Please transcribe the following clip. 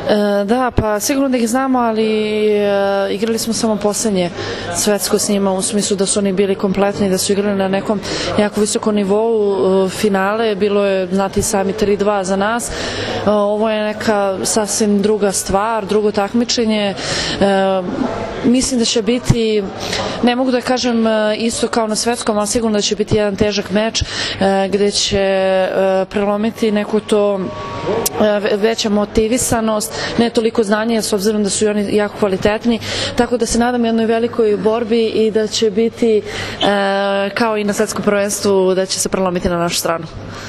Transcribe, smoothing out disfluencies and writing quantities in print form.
Da, pa sigurno da ih znamo, ali igrali smo samo poslednje svetsko s njima, u smislu da su oni bili kompletni, da su igrali na nekom jako visokom nivou finale, bilo je, znate i sami, 3-2 za nas. Ovo je neka sasvim druga stvar, drugo takmičenje. Mislim da će biti, ne mogu da kažem isto kao na svetskom, ali sigurno da će biti jedan težak meč gde će prelomiti neku to veća motivisanost, ne toliko znanje, s obzirom da su i oni jako kvalitetni, tako da se nadam jednoj velikoj borbi i da će biti kao i na svetskom prvenstvu, da će se prelomiti na našu stranu.